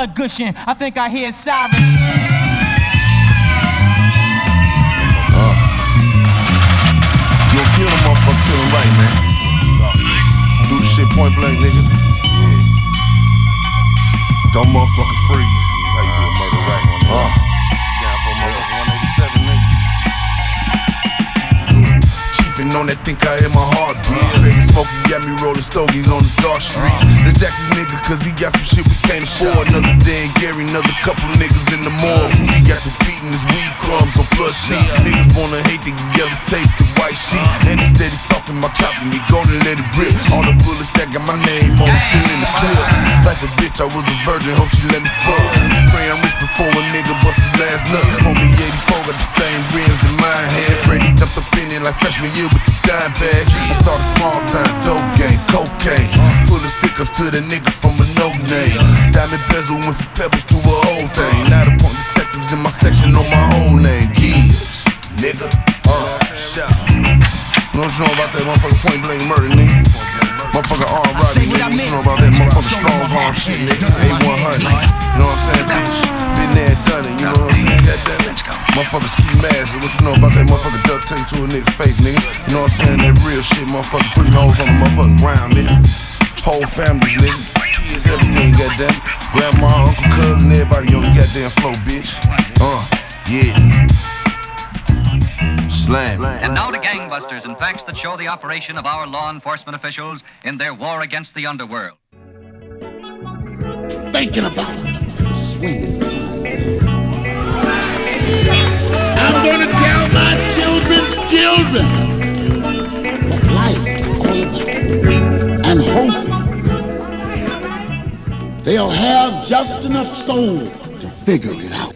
blood gushing. I think I hear sirens. You don't kill the motherfucker, kill him right, man. Do the shit point blank, nigga. Yeah. Don't motherfucker freeze. How you do a murder right? Down for motherfucker 187, nigga. Chiefin' on that think I hear my heart beat. Baby Smokey got me rolling stogies on the dark street. Let's jack this nigga cause he got some shit we can't afford. Another day in Gary, another couple niggas in the morgue. He got the beating his weed crumbs on plus seats. Niggas wanna hate the yellow tape, the white sheet. And he steady talking about chopping me, gonna let it rip. All the bullets that got my name on still in the clip. Like a bitch, I was a virgin, hope she let me fuck. Pray I'm rich before a nigga bust his last nut. Homie 84 got the same rims that mine had. Freddie jumped up in it like freshman year with the dime bag. I started small time, dope game, cocaine. Pulling stick-ups to the nigga from a no name. Diamond bezel went from pebbles to a whole thing. Now the point detectives in my section know my whole name. Gibbs, nigga. You know what you know about that motherfucker point blank murder, nigga? Motherfucker armed robbery, nigga. What you know about that motherfucker strong arm shit, nigga? A100. You know what I'm saying, bitch? Been there and done it, you know what I'm saying? Goddamn it. Motherfucker ski mask. What you know about that motherfucker duct tape to a nigga face, nigga? You know what I'm saying? That real shit, motherfucker putting holes on the motherfucking ground, nigga. Whole families, nigga. Kids, everything, goddamn. Grandma, uncle, cousin, everybody on the goddamn floor, bitch. Yeah. Slam. And now to gangbusters and facts that show the operation of our law enforcement officials in their war against the underworld. Thinking about it. Swinging. I'm gonna tell my children's children what life is all about. And hope they'll have just enough soul to figure it out.